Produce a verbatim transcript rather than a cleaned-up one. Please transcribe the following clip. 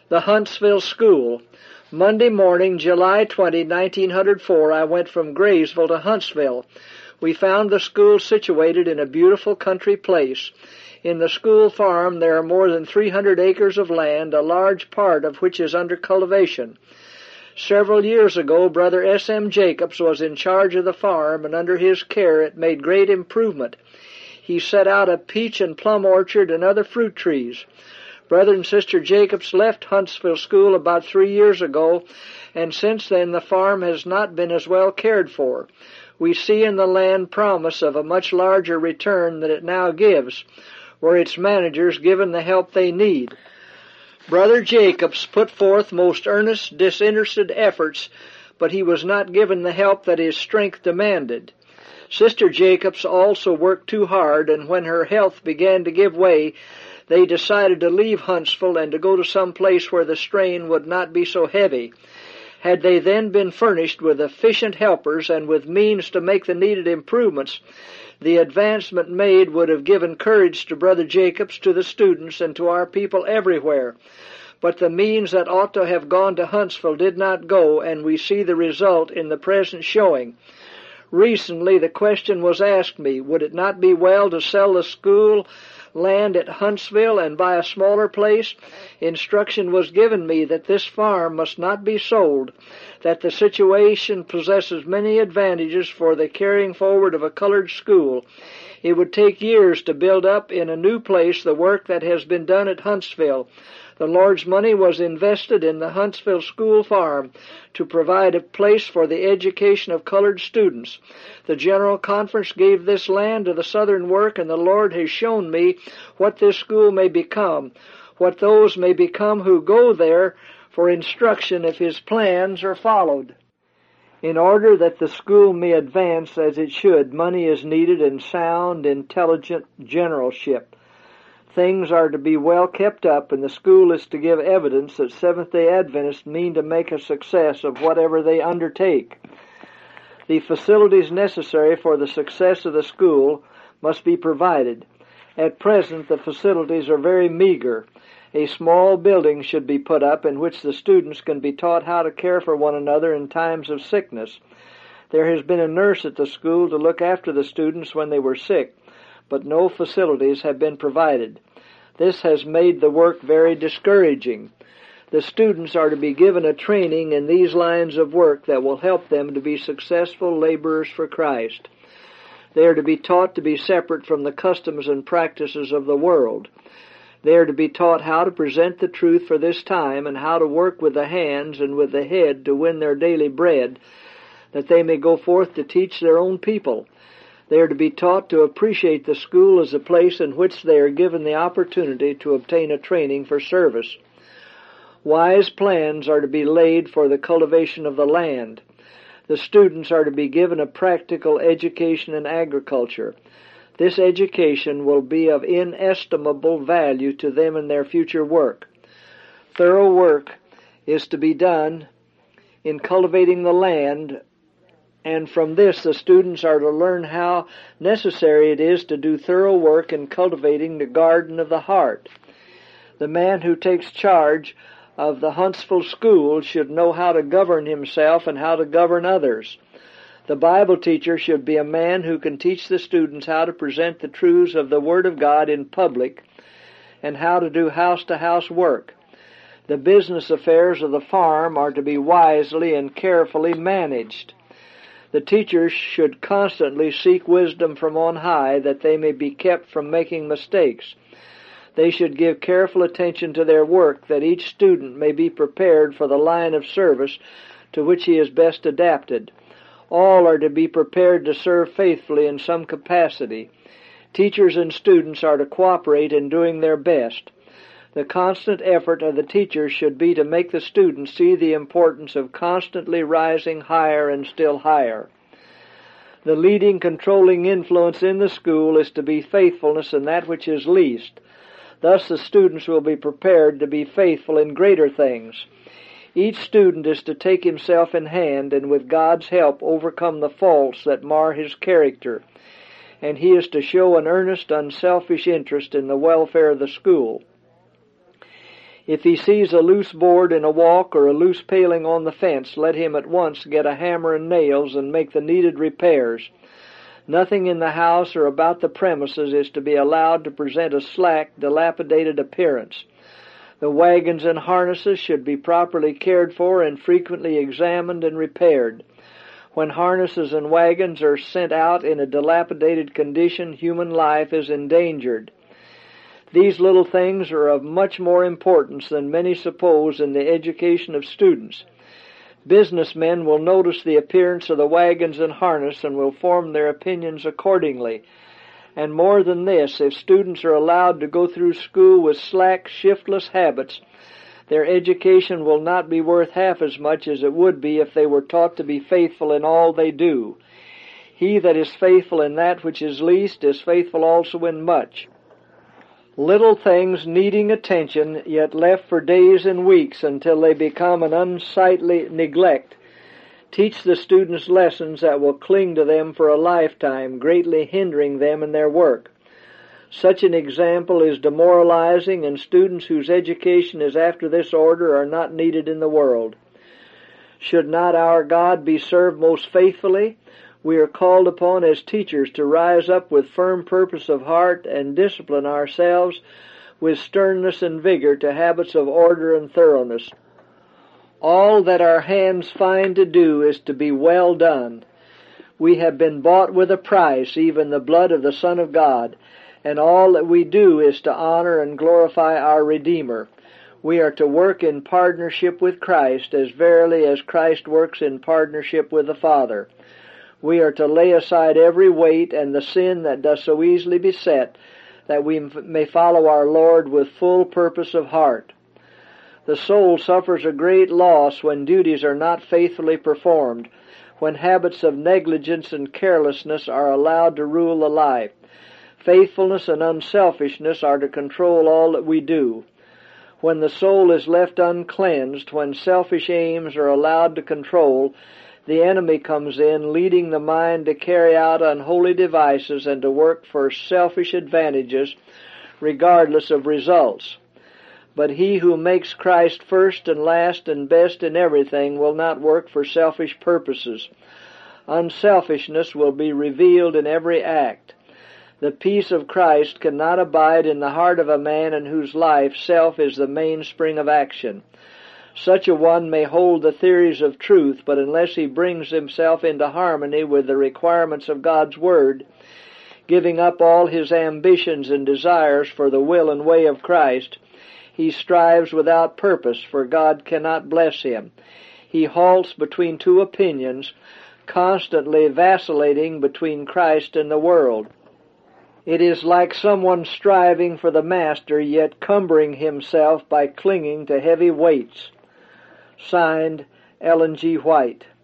The Huntsville School. Monday morning, July twentieth, nineteen oh four, I went from Graysville to Huntsville. We found the school situated in a beautiful country place. In the school farm there are more than three hundred acres of land, a large part of which is under cultivation. Several years ago, Brother S M Jacobs was in charge of the farm, and under his care it made great improvement. He set out a peach and plum orchard and other fruit trees. Brother and Sister Jacobs left Huntsville School about three years ago, and since then the farm has not been as well cared for. We see in the land promise of a much larger return than it now gives, were its managers given the help they need. Brother Jacobs put forth most earnest, disinterested efforts, but he was not given the help that his strength demanded. Sister Jacobs also worked too hard, and when her health began to give way, they decided to leave Huntsville and to go to some place where the strain would not be so heavy. Had they then been furnished with efficient helpers and with means to make the needed improvements, the advancement made would have given courage to Brother Jacobs, to the students, and to our people everywhere. But the means that ought to have gone to Huntsville did not go, and we see the result in the present showing. Recently the question was asked me, would it not be well to sell the school land at Huntsville and buy a smaller place? Instruction was given me that this farm must not be sold, that the situation possesses many advantages for the carrying forward of a colored school. It would take years to build up in a new place the work that has been done at Huntsville. The Lord's money was invested in the Huntsville School Farm to provide a place for the education of colored students. The General Conference gave this land to the Southern work, and the Lord has shown me what this school may become, what those may become who go there for instruction if His plans are followed. In order that the school may advance as it should, money is needed in sound, intelligent generalship. Things are to be well kept up, and the school is to give evidence that Seventh-day Adventists mean to make a success of whatever they undertake. The facilities necessary for the success of the school must be provided. At present, the facilities are very meager. A small building should be put up in which the students can be taught how to care for one another in times of sickness. There has been a nurse at the school to look after the students when they were sick, but no facilities have been provided. This has made the work very discouraging. The students are to be given a training in these lines of work that will help them to be successful laborers for Christ. They are to be taught to be separate from the customs and practices of the world. They are to be taught how to present the truth for this time and how to work with the hands and with the head to win their daily bread, that they may go forth to teach their own people. They are to be taught to appreciate the school as a place in which they are given the opportunity to obtain a training for service. Wise plans are to be laid for the cultivation of the land. The students are to be given a practical education in agriculture. This education will be of inestimable value to them in their future work. Thorough work is to be done in cultivating the land, and from this the students are to learn how necessary it is to do thorough work in cultivating the garden of the heart. The man who takes charge of the Huntsville School should know how to govern himself and how to govern others. The Bible teacher should be a man who can teach the students how to present the truths of the Word of God in public and how to do house-to-house work. The business affairs of the farm are to be wisely and carefully managed. The teachers should constantly seek wisdom from on high, that they may be kept from making mistakes. They should give careful attention to their work, that each student may be prepared for the line of service to which he is best adapted. All are to be prepared to serve faithfully in some capacity. Teachers and students are to cooperate in doing their best. The constant effort of the teachers should be to make the students see the importance of constantly rising higher and still higher. The leading, controlling influence in the school is to be faithfulness in that which is least. Thus the students will be prepared to be faithful in greater things. Each student is to take himself in hand and with God's help overcome the faults that mar his character, and he is to show an earnest, unselfish interest in the welfare of the school. If he sees a loose board in a walk or a loose paling on the fence, let him at once get a hammer and nails and make the needed repairs. Nothing in the house or about the premises is to be allowed to present a slack, dilapidated appearance. The wagons and harnesses should be properly cared for and frequently examined and repaired. When harnesses and wagons are sent out in a dilapidated condition, human life is endangered. These little things are of much more importance than many suppose in the education of students. Businessmen will notice the appearance of the wagons and harness and will form their opinions accordingly. And more than this, if students are allowed to go through school with slack, shiftless habits, their education will not be worth half as much as it would be if they were taught to be faithful in all they do. He that is faithful in that which is least is faithful also in much. Little things needing attention, yet left for days and weeks until they become an unsightly neglect, teach the students lessons that will cling to them for a lifetime, greatly hindering them in their work. Such an example is demoralizing, and students whose education is after this order are not needed in the world. Should not our God be served most faithfully? We are called upon as teachers to rise up with firm purpose of heart and discipline ourselves with sternness and vigor to habits of order and thoroughness. All that our hands find to do is to be well done. We have been bought with a price, even the blood of the Son of God, and all that we do is to honor and glorify our Redeemer. We are to work in partnership with Christ, as verily as Christ works in partnership with the Father. We are to lay aside every weight and the sin that does so easily beset, that we may follow our Lord with full purpose of heart. The soul suffers a great loss when duties are not faithfully performed, when habits of negligence and carelessness are allowed to rule the life. Faithfulness and unselfishness are to control all that we do. When the soul is left uncleansed, when selfish aims are allowed to control, the enemy comes in, leading the mind to carry out unholy devices and to work for selfish advantages, regardless of results. But he who makes Christ first and last and best in everything will not work for selfish purposes. Unselfishness will be revealed in every act. The peace of Christ cannot abide in the heart of a man in whose life self is the mainspring of action. Such a one may hold the theories of truth, but unless he brings himself into harmony with the requirements of God's Word, giving up all his ambitions and desires for the will and way of Christ, he strives without purpose, for God cannot bless him. He halts between two opinions, constantly vacillating between Christ and the world. It is like someone striving for the Master, yet cumbering himself by clinging to heavy weights. Signed, Ellen G. White.